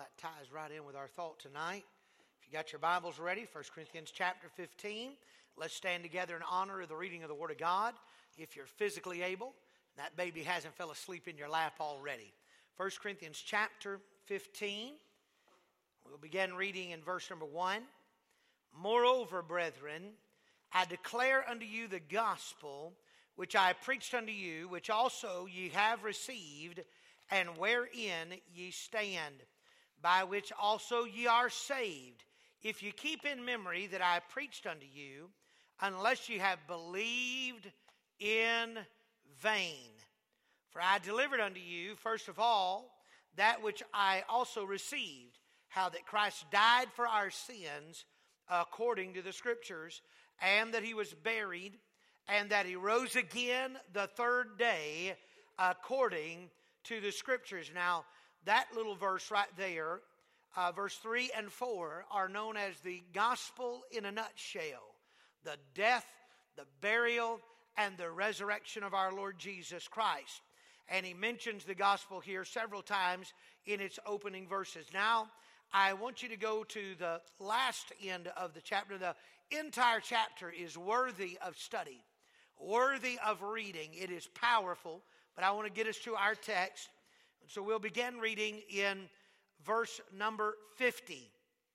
that ties right in with our thought tonight. If you got your Bibles ready, 1 Corinthians chapter 15. Let's stand together in honor of the reading of the Word of God. If you're physically able, that baby hasn't fell asleep in your lap already. 1 Corinthians chapter 15. We'll begin reading in verse number 1. Moreover, brethren, I declare unto you the gospel which I preached unto you, which also ye have received, and wherein ye stand, by which also ye are saved, if ye keep in memory that I preached unto you, unless ye have believed in vain. For I delivered unto you, first of all, that which I also received, how that Christ died for our sins according to the Scriptures, and that he was buried, and that he rose again the third day according to the Scriptures. Now, that little verse right there, verse 3 and 4, are known as the gospel in a nutshell. The death, the burial, and the resurrection of our Lord Jesus Christ. And he mentions the gospel here several times in its opening verses. Now, I want you to go to the last end of the chapter. The entire chapter is worthy of study, worthy of reading. It is powerful, but I want to get us to our text. So we'll begin reading in verse number 50.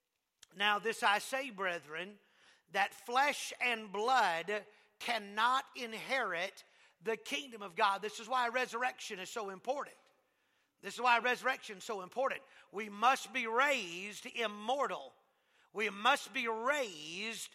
Now this I say, brethren, that flesh and blood cannot inherit the kingdom of God. This is why resurrection is so important. This is why resurrection is so important. We must be raised immortal. We must be raised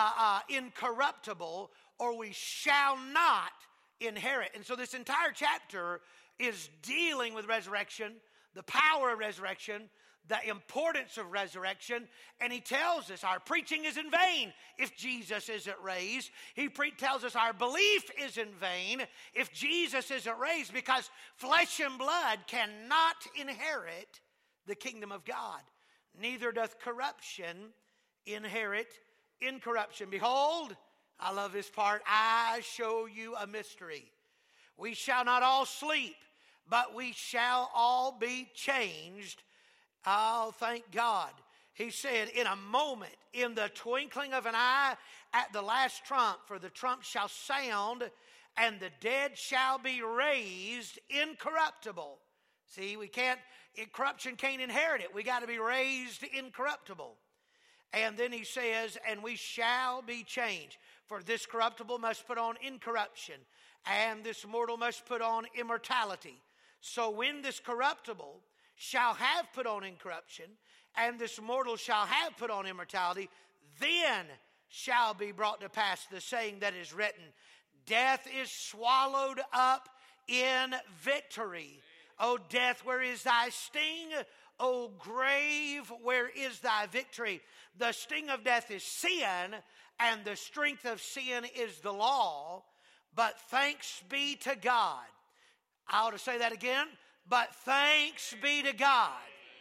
incorruptible, or we shall not inherit. And so this entire chapter is dealing with resurrection, the power of resurrection, the importance of resurrection. And he tells us our preaching is in vain if Jesus isn't raised. He tells us our belief is in vain if Jesus isn't raised, because flesh and blood cannot inherit the kingdom of God. Neither doth corruption inherit incorruption. Behold, I love this part, I show you a mystery. We shall not all sleep, but we shall all be changed. Oh, thank God. He said, in a moment, in the twinkling of an eye, at the last trump, for the trump shall sound, and the dead shall be raised incorruptible. See, corruption can't inherit it. We got to be raised incorruptible. And then he says, and we shall be changed. For this corruptible must put on incorruption, and this mortal must put on immortality. So when this corruptible shall have put on incorruption, and this mortal shall have put on immortality, then shall be brought to pass the saying that is written, death is swallowed up in victory. O death, where is thy sting? O grave, where is thy victory? The sting of death is sin, and the strength of sin is the law. But thanks be to God. I ought to say that again. But thanks be to God,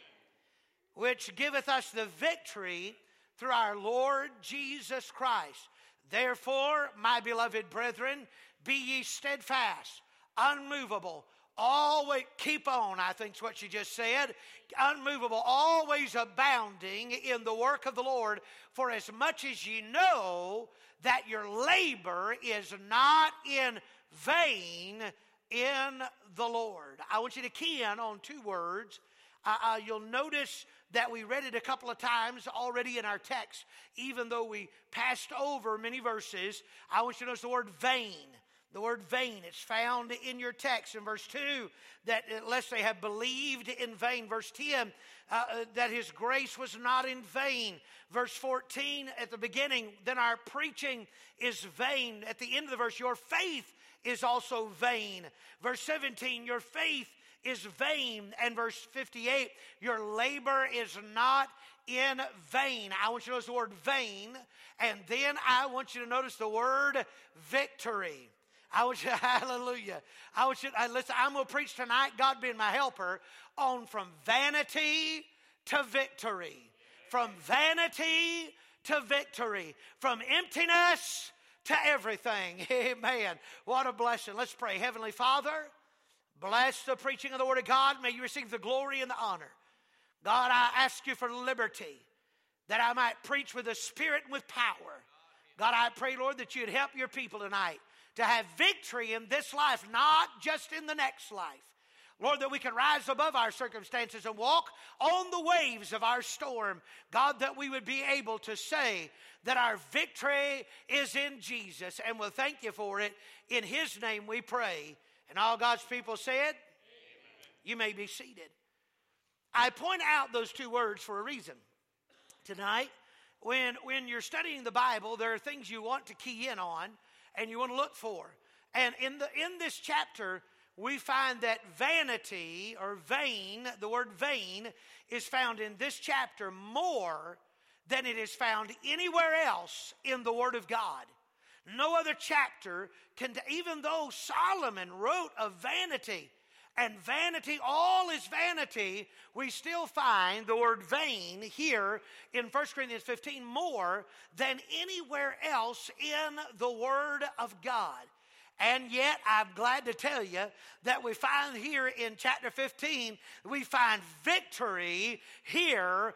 which giveth us the victory through our Lord Jesus Christ. Therefore, my beloved brethren, be ye steadfast, unmovable, always, keep on, I think is what she just said. Unmovable, always abounding in the work of the Lord, for as much as ye know that your labor is not in vain in the Lord. I want you to key in on two words. You'll notice that we read it a couple of times already in our text, even though we passed over many verses. I want you to notice the word vain. The word vain, it's found in your text in verse 2, that unless they have believed in vain. Verse 10, that his grace was not in vain. Verse 14, at the beginning, then our preaching is vain. At the end of the verse, your faith is also vain. Verse 17, your faith is vain. And verse 58, your labor is not in vain. I want you to notice the word vain, and then I want you to notice the word victory. I want you, hallelujah. Listen, I'm going to preach tonight, God being my helper, on from vanity to victory. From vanity to victory. From emptiness to everything. Amen. What a blessing. Let's pray. Heavenly Father, bless the preaching of the Word of God. May you receive the glory and the honor. God, I ask you for liberty, that I might preach with the Spirit and with power. God, I pray, Lord, that you'd help your people tonight to have victory in this life, not just in the next life. Lord, that we can rise above our circumstances and walk on the waves of our storm. God, that we would be able to say that our victory is in Jesus, and we'll thank you for it. In his name we pray. And all God's people said, amen. You may be seated. I point out those two words for a reason. Tonight, when you're studying the Bible, there are things you want to key in on and you want to look for. And in this chapter, we find that vanity or vain, the word vain, is found in this chapter more than it is found anywhere else in the Word of God. No other chapter can, even though Solomon wrote of vanity, and vanity, all is vanity, we still find the word vain here in 1 Corinthians 15 more than anywhere else in the Word of God. And yet, I'm glad to tell you that we find here in chapter 15, we find victory here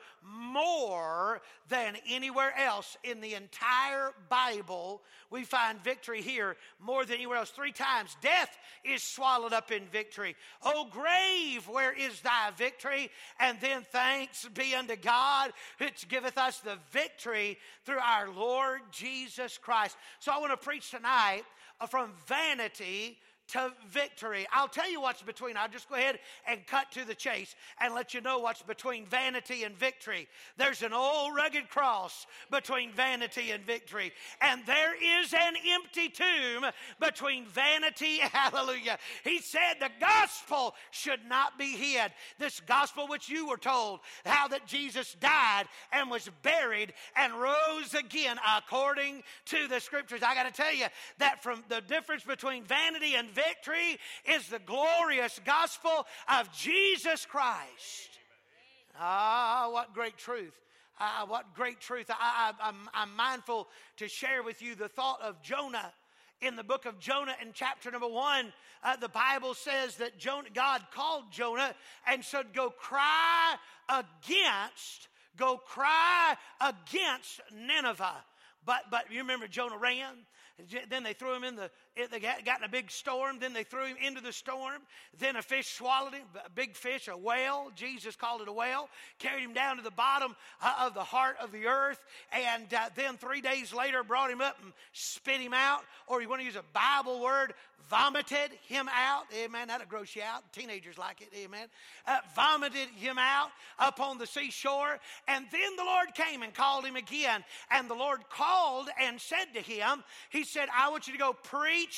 more than anywhere else in the entire Bible. We find victory here more than anywhere else. 3 times, death is swallowed up in victory. O grave, where is thy victory? And then thanks be unto God, which giveth us the victory through our Lord Jesus Christ. So I want to preach tonight from vanity to victory. I'll tell you what's between. I'll just go ahead and cut to the chase and let you know what's between vanity and victory. There's an old rugged cross between vanity and victory. And there is an empty tomb between vanity, hallelujah. He said the gospel should not be hid. This gospel which you were told, how that Jesus died and was buried and rose again according to the scriptures. I got to tell you that from the difference between vanity and victory is the glorious gospel of Jesus Christ. Ah, what great truth. What great truth. I'm mindful to share with you the thought of Jonah. In the book of Jonah in chapter number 1, the Bible says that God called Jonah and said, go cry against Nineveh. But you remember Jonah ran. Then they threw him they got in a big storm. Then they threw him into the storm. Then a fish swallowed him, a big fish, a whale. Jesus called it a whale. Carried him down to the bottom of the heart of the earth. And then 3 days later brought him up and spit him out. Or you want to use a Bible word, vomited him out. Amen. That'll gross you out. Teenagers like it. Amen. Vomited him out up on the seashore. And then the Lord came and called him again. And the Lord called and said to him, he said, I want you to go preach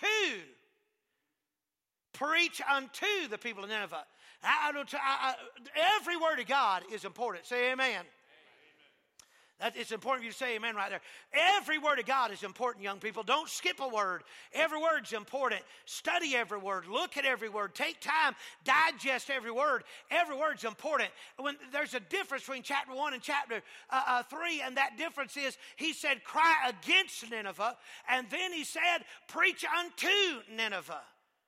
unto the people of Nineveh. Every word of God is important. Say amen. It's important for you to say amen right there. Every word of God is important, young people. Don't skip a word. Every word's important. Study every word. Look at every word. Take time. Digest every word. Every word's important. When there's a difference between chapter 1 and chapter 3, and that difference is he said, cry against Nineveh, and then he said, preach unto Nineveh.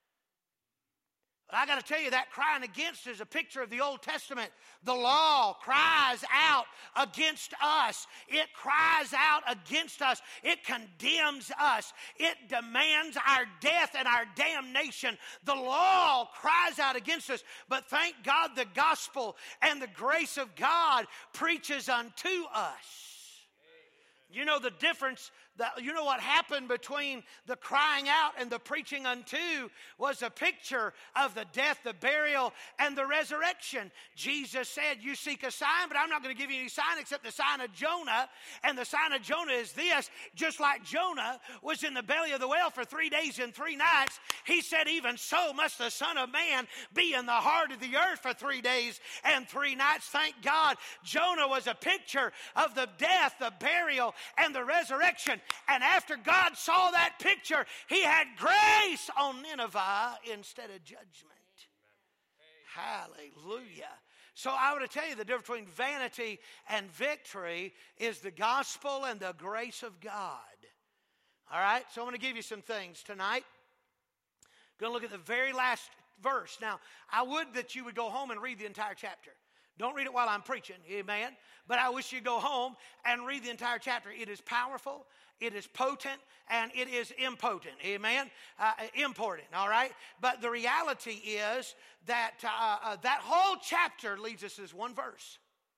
I got to tell you, that crying against is a picture of the Old Testament. The law cries out against us. It cries out against us. It condemns us. It demands our death and our damnation. The law cries out against us. But thank God the gospel and the grace of God preaches unto us. You know the difference, you know what happened between the crying out and the preaching unto was a picture of the death, the burial, and the resurrection. Jesus said, you seek a sign, but I'm not going to give you any sign except the sign of Jonah. And the sign of Jonah is this: just like Jonah was in the belly of the whale for 3 days and 3 nights, he said, even so must the Son of Man be in the heart of the earth for 3 days and 3 nights. Thank God Jonah was a picture of the death, the burial, and the resurrection. And after God saw that picture, he had grace on Nineveh instead of judgment. Hallelujah. So I want to tell you the difference between vanity and victory is the gospel and the grace of God. All right, so I'm going to give you some things tonight. I'm going to look at the very last verse. Now, I would that you would go home and read the entire chapter. Don't read it while I'm preaching, amen? But I wish you'd go home and read the entire chapter. It is powerful, it is potent, and it is impotent, amen? Important, all right? But the reality is that that whole chapter leads us to this one verse.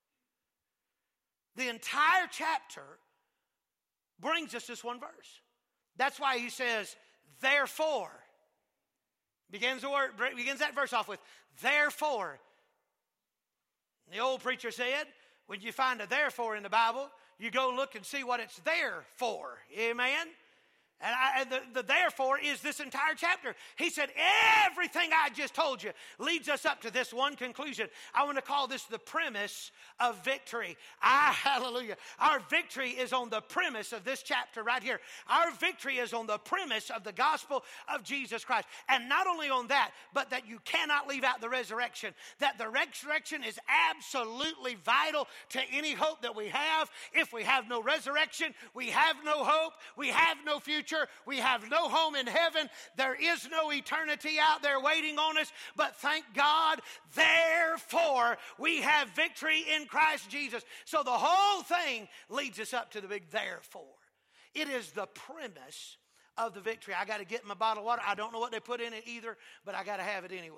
The entire chapter brings us this one verse. That's why he says, therefore. Begins that verse off with, therefore. The old preacher said, when you find a therefore in the Bible, you go look and see what it's there for. Amen? And the therefore is this entire chapter. He said, everything I just told you leads us up to this one conclusion. I want to call this the premise of victory. Hallelujah. Our victory is on the premise of this chapter right here. Our victory is on the premise of the gospel of Jesus Christ. And not only on that, but that you cannot leave out the resurrection. That the resurrection is absolutely vital to any hope that we have. If we have no resurrection, we have no hope. We have no future. We have no home in heaven. There is no eternity out there waiting on us. But thank God, therefore, we have victory in Christ Jesus. So the whole thing leads us up to the big therefore. It is the premise of the victory. I got to get my bottle of water. I don't know what they put in it either, but I got to have it anyway.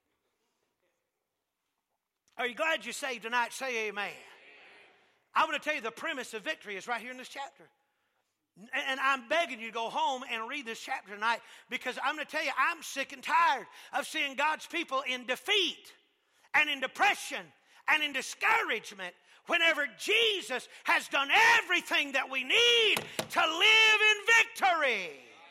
Are you glad you're saved tonight? Say amen. I want to tell you the premise of victory is right here in this chapter. And I'm begging you to go home and read this chapter tonight, because I'm going to tell you, I'm sick and tired of seeing God's people in defeat and in depression and in discouragement whenever Jesus has done everything that we need to live in victory.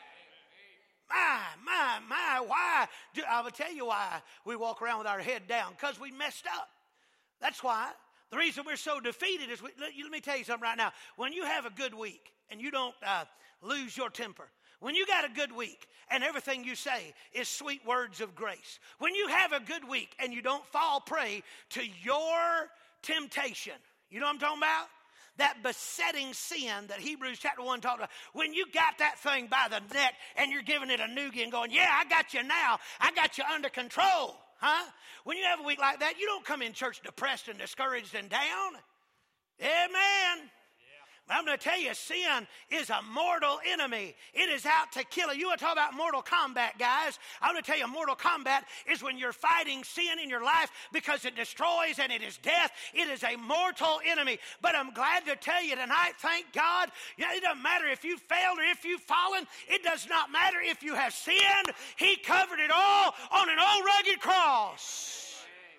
My, why? I will tell you why we walk around with our head down, because we messed up. That's why. The reason we're so defeated is, let me tell you something right now. When you have a good week and you don't lose your temper, when you got a good week and everything you say is sweet words of grace, when you have a good week and you don't fall prey to your temptation, you know what I'm talking about? That besetting sin that Hebrews chapter 1 talked about. When you got that thing by the neck and you're giving it a noogie and going, yeah, I got you now. I got you under control. Huh? When you have a week like that, you don't come in church depressed and discouraged and down. Amen. But I'm going to tell you, sin is a mortal enemy. It is out to kill you. You want to talk about Mortal Kombat, guys? I'm going to tell you, Mortal Kombat is when you're fighting sin in your life because it destroys and it is death. It is a mortal enemy. But I'm glad to tell you tonight, thank God, it doesn't matter if you failed or if you've fallen. It does not matter if you have sinned. He covered it all on an old rugged cross.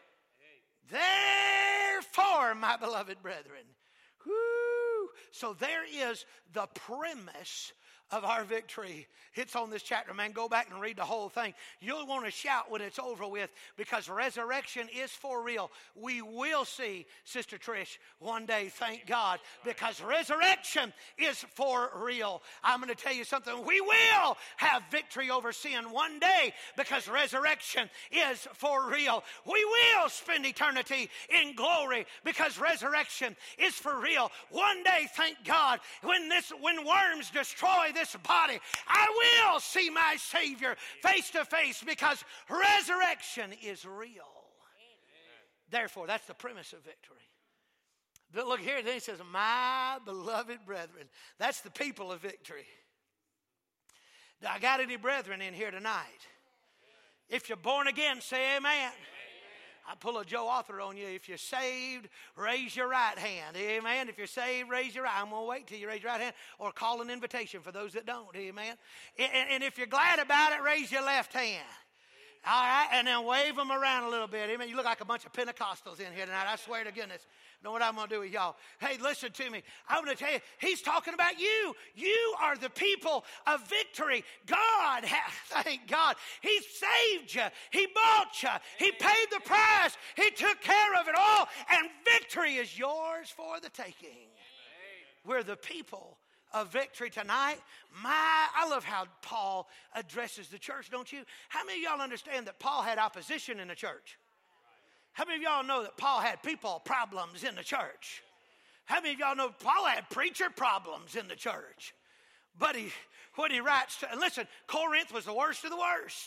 Therefore, my beloved brethren, so there is the premise of our victory. It's on this chapter, man. Go back and read the whole thing. You'll want to shout when it's over with, because resurrection is for real. We will see, Sister Trish, one day, thank God, because resurrection is for real. I'm going to tell you something. We will have victory over sin one day, because resurrection is for real. We will spend eternity in glory, because resurrection is for real. One day, thank God, when worms destroy this body, I will see my Savior face to face, because resurrection is real. Amen. Therefore, that's the premise of victory. But look here, then he says, my beloved brethren. That's the people of victory. Do I got any brethren in here tonight? If you're born again, say amen. I pull a Joe Arthur on you. If you're saved, raise your right hand. Amen. If you're saved, raise your right. I'm going to wait till you raise your right hand, or call an invitation for those that don't. Amen. And if you're glad about it, raise your left hand. All right. And then wave them around a little bit. Amen. You look like a bunch of Pentecostals in here tonight. I swear to goodness. Know what I'm going to do with y'all. Hey, listen to me. I'm going to tell you, he's talking about you. You are the people of victory. God, thank God, he saved you. He bought you. He paid the price. He took care of it all. And victory is yours for the taking. We're the people of victory tonight. I love how Paul addresses the church, don't you? How many of y'all understand that Paul had opposition in the church? How many of y'all know that Paul had people problems in the church? How many of y'all know Paul had preacher problems in the church? But when he writes, and listen, Corinth was the worst of the worst.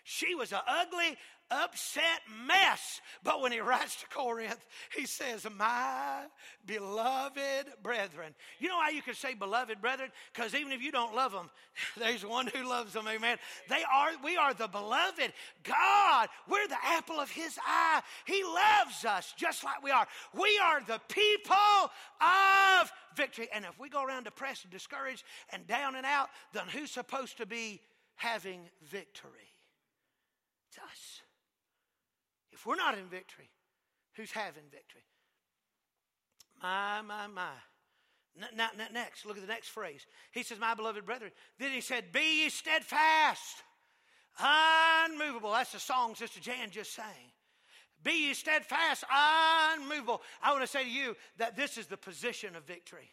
She was an ugly, upset mess. But when he writes to Corinth, he says, my beloved brethren. You know why you can say beloved brethren? Because even if you don't love them, there's one who loves them, amen. We are the beloved. God, we're the apple of his eye. He loves us just like we are. We are the people of victory. And if we go around depressed and discouraged and down and out, then who's supposed to be having victory? It's us. If we're not in victory, who's having victory? My. Now, next, look at the next phrase. He says, my beloved brethren. Then he said, be ye steadfast, unmovable. That's the song Sister Jan just sang. Be ye steadfast, unmovable. I want to say to you that this is the position of victory.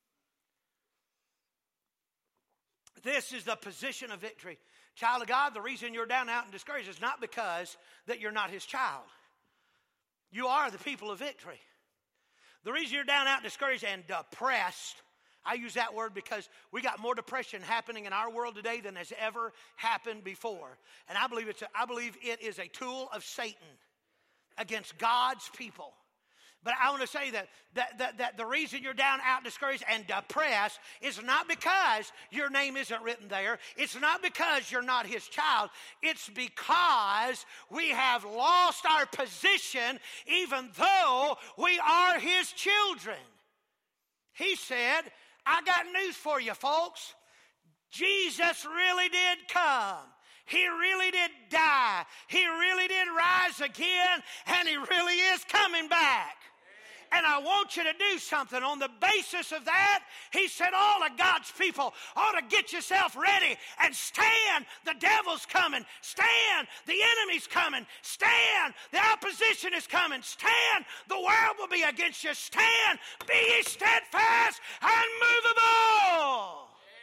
This is the position of victory. Child of God, the reason you're down, out, and discouraged is not because that you're not his child. You are the people of victory. The reason you're down, out, discouraged, and depressed, I use that word because we got more depression happening in our world today than has ever happened before. And I believe it is a tool of Satan against God's people. But I want to say that the reason you're down, out, discouraged, and depressed is not because your name isn't written there. It's not because you're not his child. It's because we have lost our position even though we are his children. He said, I got news for you, folks. Jesus really did come. He really did die. He really did rise again, and he really is coming back. And I want you to do something. On the basis of that, he said all of God's people ought to get yourself ready and stand. The devil's coming. Stand. The enemy's coming. Stand. The opposition is coming. Stand. The world will be against you. Stand. Be ye steadfast, unmovable.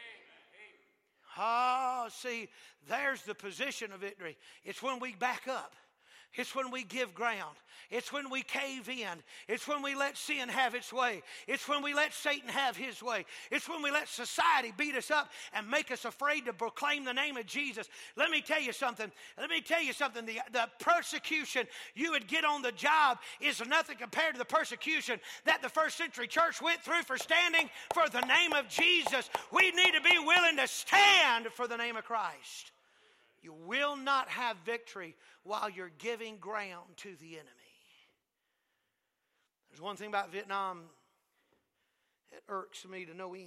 Oh, see, there's the position of victory. It's when we back up. It's when we give ground. It's when we cave in. It's when we let sin have its way. It's when we let Satan have his way. It's when we let society beat us up and make us afraid to proclaim the name of Jesus. Let me tell you something. The persecution you would get on the job is nothing compared to the persecution that the first century church went through for standing for the name of Jesus. We need to be willing to stand for the name of Christ. You will not have victory while you're giving ground to the enemy. There's one thing about Vietnam that irks me to no end.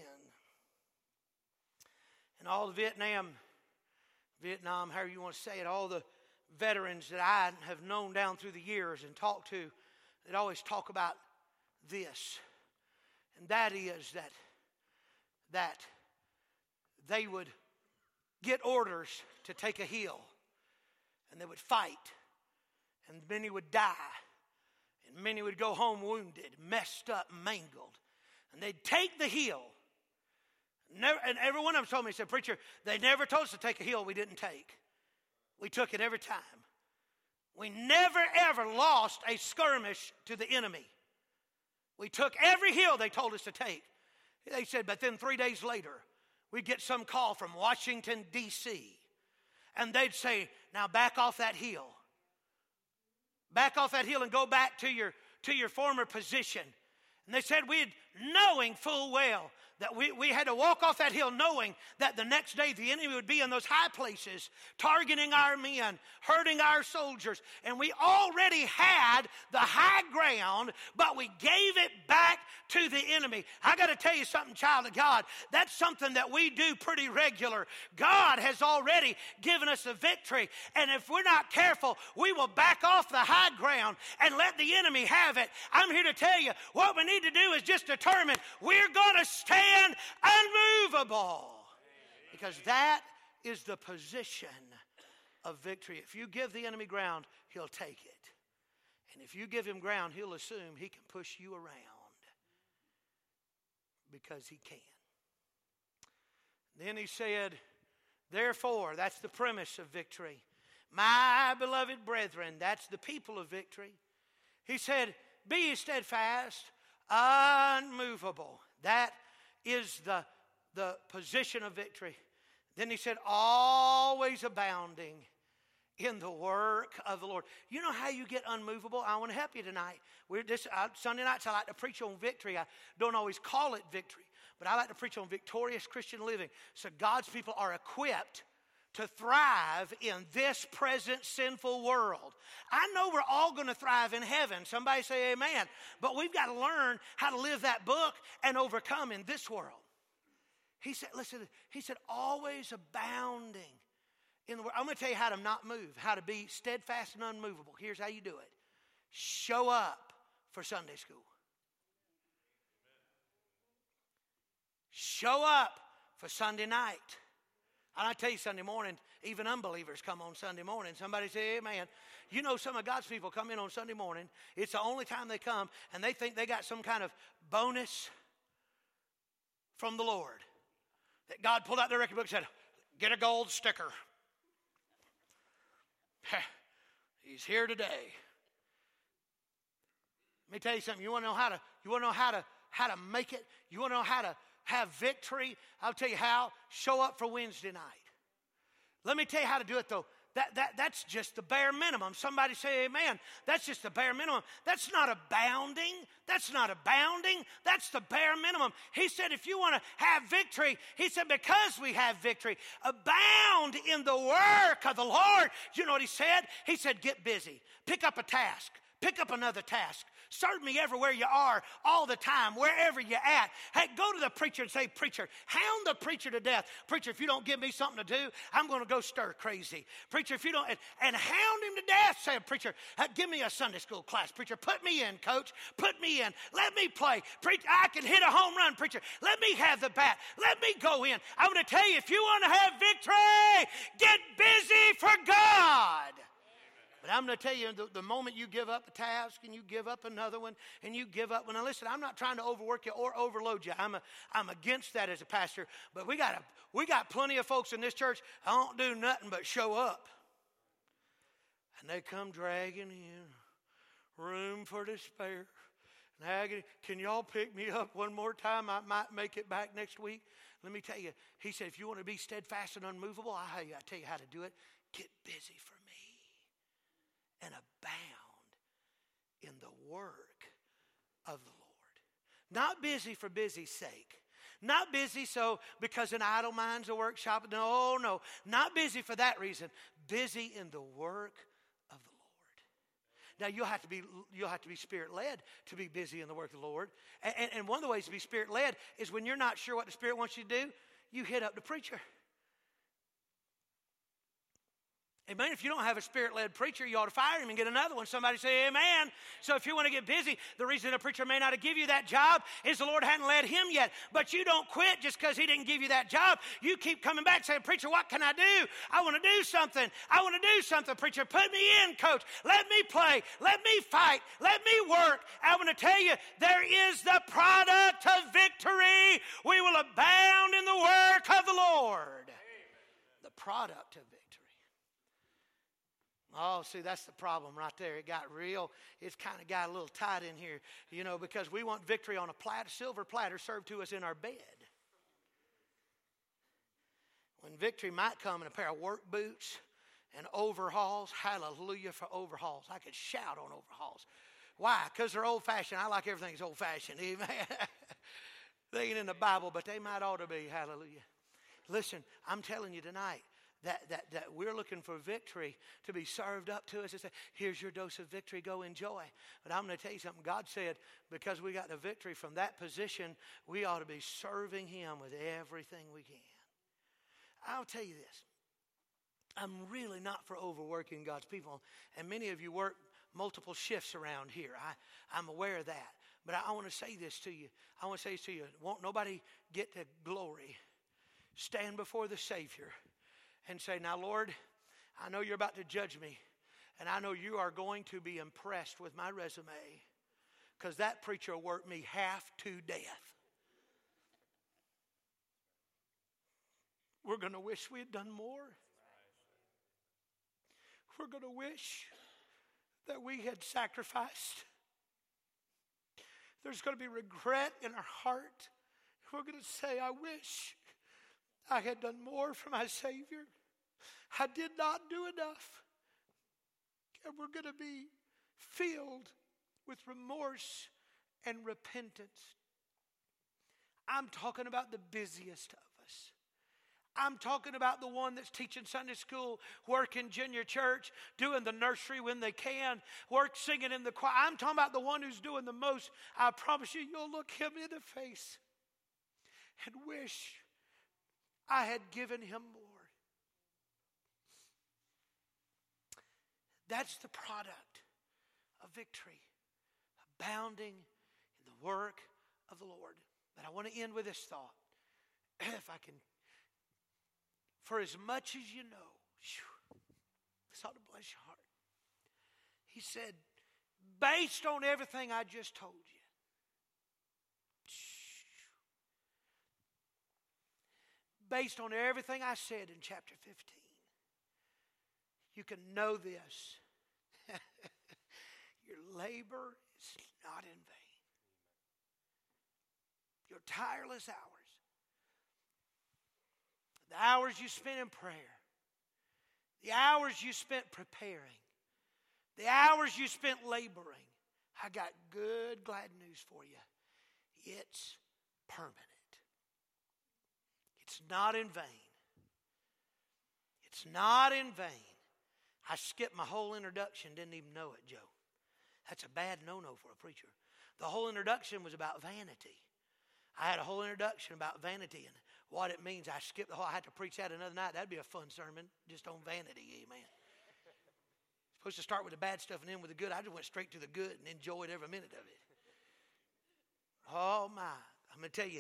And all the Vietnam, however you want to say it, all the veterans that I have known down through the years and talked to, that always talk about this. And that is that they would get orders to take a hill, and they would fight, and many would die, and many would go home wounded, messed up, mangled, and they'd take the hill. And every one of them told me, he said, preacher, they never told us to take a hill we didn't take. We took it every time. We never ever lost a skirmish to the enemy. We took every hill they told us to take. They said, but then 3 days later, we'd get some call from Washington, D.C., and they'd say, now back off that hill. Back off that hill and go back to your former position. And they said knowing full well that we had to walk off that hill knowing that the next day the enemy would be in those high places, targeting our men, hurting our soldiers. And we already had the high ground, but we gave it back to the enemy. I got to tell you something, child of God. That's something that we do pretty regular. God has already given us a victory. And if we're not careful, we will back off the high ground and let the enemy have it. I'm here to tell you, what we need to do is just determine we're going to stand unmovable, because that is the position of victory. If you give the enemy ground, he'll take it. And if you give him ground, he'll assume he can push you around, because he can. Then he said, therefore, that's the premise of victory. My beloved brethren, that's the people of victory. He said, be ye steadfast, unmovable. That is the position of victory. Then he said, always abounding in the work of the Lord. You know how you get unmovable? I want to help you tonight. Sunday nights I like to preach on victory. I don't always call it victory, but I like to preach on victorious Christian living. So God's people are equipped to thrive in this present sinful world. I know we're all going to thrive in heaven. Somebody say amen. But we've got to learn how to live that book and overcome in this world. He said, listen, he said, always abounding in the word. I'm going to tell you how to not move, how to be steadfast and unmovable. Here's how you do it. Show up for Sunday school. Show up for Sunday night. And I tell you, Sunday morning, even unbelievers come on Sunday morning. Somebody say amen. You know, some of God's people come in on Sunday morning. It's the only time they come, and they think they got some kind of bonus from the Lord. That God pulled out their record book and said, get a gold sticker. He's here today. Let me tell you something. You want to know how to make it? You want to know how to have victory? I'll tell you how. Show up for Wednesday night. Let me tell you how to do it, though. That's just the bare minimum. Somebody say amen. That's just the bare minimum. That's not abounding. That's not abounding. That's the bare minimum. He said if you want to have victory, he said because we have victory, abound in the work of the Lord. You know what he said? He said get busy. Pick up a task. Pick up another task. Serve me everywhere you are, all the time, wherever you're at. Hey, go to the preacher and say, preacher, hound the preacher to death. Preacher, if you don't give me something to do, I'm going to go stir crazy. Preacher, if you don't, and hound him to death. Say, preacher, give me a Sunday school class. Preacher, put me in, coach. Put me in. Let me play. Preacher, I can hit a home run. Preacher, let me have the bat. Let me go in. I'm going to tell you, if you want to have victory, get busy for God. But I'm going to tell you, the moment you give up a task and you give up another one and you give up, now listen, I'm not trying to overwork you or overload you. I'm against that as a pastor. But we got plenty of folks in this church that don't do nothing but show up. And they come dragging in, room for despair. And can y'all pick me up one more time? I might make it back next week. Let me tell you, he said, if you want to be steadfast and unmovable, I tell you how to do it. Get busy for me. And abound in the work of the Lord. Not busy for busy's sake. Not busy so because an idle mind's a workshop. No. Not busy for that reason. Busy in the work of the Lord. Now you'll have to be spirit-led to be busy in the work of the Lord. And one of the ways to be spirit-led is when you're not sure what the Spirit wants you to do, you hit up the preacher. Amen. If you don't have a spirit-led preacher, you ought to fire him and get another one. Somebody say amen. So if you want to get busy, the reason a preacher may not have give you that job is the Lord hadn't led him yet. But you don't quit just because he didn't give you that job. You keep coming back saying, preacher, what can I do? I want to do something. I want to do something, preacher. Put me in, coach. Let me play. Let me fight. Let me work. I want to tell you, there is the product of victory. We will abound in the work of the Lord. The product of victory. Oh, see, that's the problem right there. It got real. It's kind of got a little tight in here, because we want victory on a silver platter served to us in our bed. When victory might come in a pair of work boots and overalls, hallelujah for overalls. I could shout on overalls. Why? Because they're old-fashioned. I like everything that's old-fashioned. Amen. They ain't in the Bible, but they might ought to be. Hallelujah. Listen, I'm telling you tonight, that we're looking for victory to be served up to us and say, here's your dose of victory, go enjoy. But I'm going to tell you something. God said, because we got the victory from that position, we ought to be serving him with everything we can. I'll tell you this. I'm really not for overworking God's people. And many of you work multiple shifts around here. I'm aware of that. But I want to say this to you. Won't nobody get to glory. Stand before the Savior and say, now, Lord, I know you're about to judge me, and I know you are going to be impressed with my resume because that preacher worked me half to death. We're going to wish we had done more. We're going to wish that we had sacrificed. There's going to be regret in our heart. We're going to say, I wish I had done more for my Savior. I did not do enough. And we're going to be filled with remorse and repentance. I'm talking about the busiest of us. I'm talking about the one that's teaching Sunday school, working junior church, doing the nursery when they can, singing in the choir. I'm talking about the one who's doing the most. I promise you, you'll look him in the face and wish I had given him more. That's the product of victory, abounding in the work of the Lord. But I want to end with this thought, if I can. For as much as you know, this ought to bless your heart. He said, based on everything I just told you, based on everything I said in chapter 15, you can know this. Your labor is not in vain. Your tireless hours, the hours you spent in prayer, the hours you spent preparing, the hours you spent laboring, I got good, glad news for you. It's permanent. It's not in vain. It's not in vain. I skipped my whole introduction, didn't even know it, Joe. That's a bad no-no for a preacher. The whole introduction was about vanity. I had a whole introduction about vanity and what it means. I skipped the whole, I had to preach that another night. That'd be a fun sermon, just on vanity, amen. Supposed to start with the bad stuff and end with the good. I just went straight to the good and enjoyed every minute of it. Oh my, I'm going to tell you.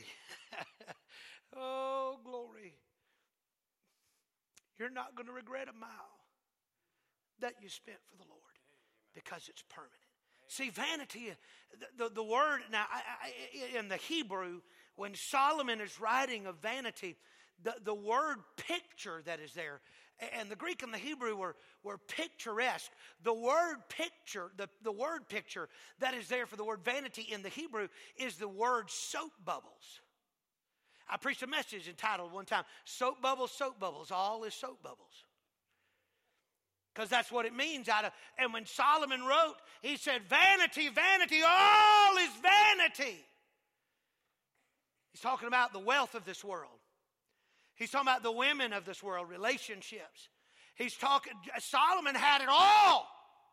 Oh, glory. You're not going to regret a mile that you spent for the Lord because it's permanent. See, vanity, the word, now in the Hebrew, when Solomon is writing of vanity, the word picture that is there, and the Greek and the Hebrew were picturesque. The word picture, the word picture that is there for the word vanity in the Hebrew is the word soap bubbles. I preached a message entitled one time, Soap Bubbles, all is soap bubbles. Because that's what it means. And when Solomon wrote, he said, vanity, vanity, all is vanity. He's talking about the wealth of this world. He's talking about the women of this world, relationships. Solomon had it all.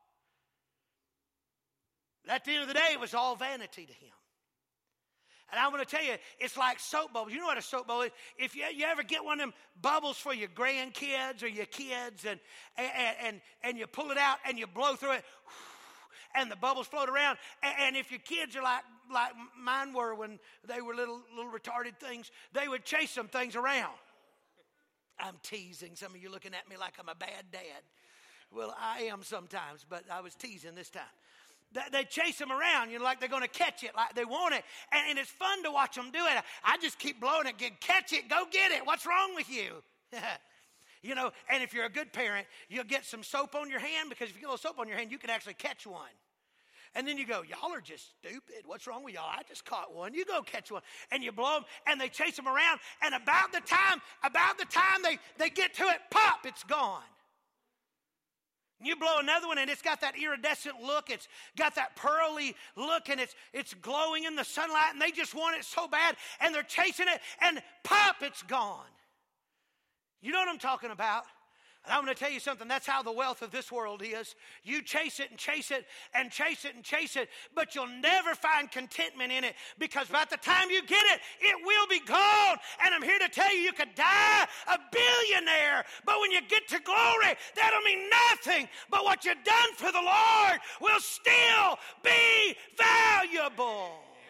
But at the end of the day, it was all vanity to him. And I'm going to tell you, it's like soap bubbles. You know what a soap bubble is? If you ever get one of them bubbles for your grandkids or your kids, and you pull it out and you blow through it, and the bubbles float around. And if your kids are like mine were when they were little retarded things, they would chase some things around. I'm teasing. Some of you looking at me like I'm a bad dad. Well, I am sometimes, but I was teasing this time. They chase them around, like they're going to catch it, like they want it. And it's fun to watch them do it. I just keep blowing it, catch it, go get it. What's wrong with you? And if you're a good parent, you'll get some soap on your hand, because if you get a little soap on your hand, you can actually catch one. And then you go, y'all are just stupid. What's wrong with y'all? I just caught one. You go catch one. And you blow them, and they chase them around. And about the time they get to it, pop, it's gone. You blow another one, and it's got that iridescent look. It's got that pearly look, and it's glowing in the sunlight, and they just want it so bad, and they're chasing it, and pop, it's gone. You know what I'm talking about? And I'm going to tell you something. That's how the wealth of this world is. You chase it and chase it and chase it and chase it, but you'll never find contentment in it, because by the time you get it, it will be gone. And I'm here to tell you could die a billionaire, but when you get to glory, that'll mean nothing. But what you've done for the Lord will still be valuable.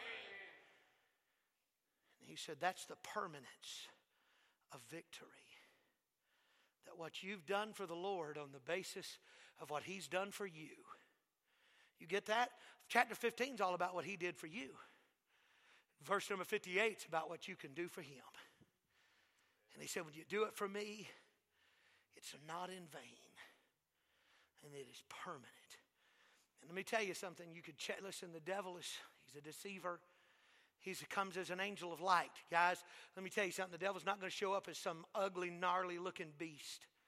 And he said that's the permanence of victory. That what you've done for the Lord on the basis of what he's done for you. You get that? Chapter 15 is all about what he did for you. Verse number 58 is about what you can do for him. And he said, when you do it for me, it's not in vain. And it is permanent. And let me tell you something. You could check. Listen, the devil he's a deceiver. He comes as an angel of light. Guys, let me tell you something. The devil's not going to show up as some ugly, gnarly looking beast.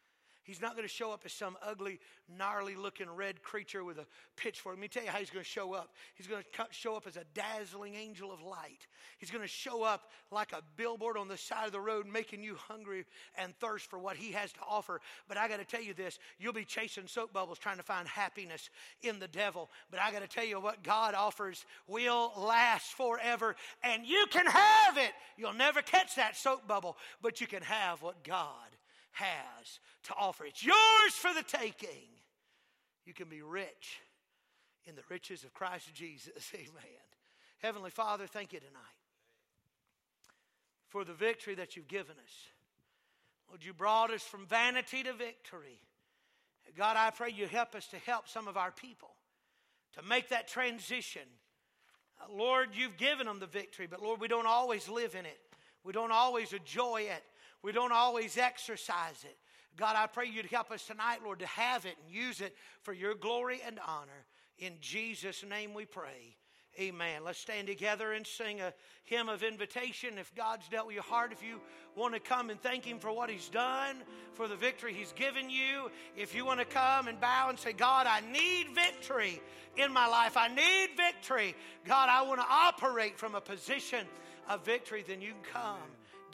He's not going to show up as some ugly, gnarly-looking red creature with a pitchfork. Let me tell you how he's going to show up. He's going to show up as a dazzling angel of light. He's going to show up like a billboard on the side of the road, making you hungry and thirst for what he has to offer. But I got to tell you this, you'll be chasing soap bubbles trying to find happiness in the devil. But I got to tell you, what God offers will last forever, and you can have it. You'll never catch that soap bubble, but you can have what God has to offer. It's yours for the taking. You can be rich in the riches of Christ Jesus. Amen. Heavenly Father, thank you tonight for the victory that you've given us. Lord, you brought us from vanity to victory. God, I pray you help us to help some of our people to make that transition. Lord, you've given them the victory, but Lord, we don't always live in it. We don't always enjoy it. We don't always exercise it. God, I pray you'd help us tonight, Lord, to have it and use it for your glory and honor. In Jesus' name we pray. Amen. Let's stand together and sing a hymn of invitation. If God's dealt with your heart, if you want to come and thank him for what he's done, for the victory he's given you, if you want to come and bow and say, God, I need victory in my life. I need victory. God, I want to operate from a position of victory. Then you can come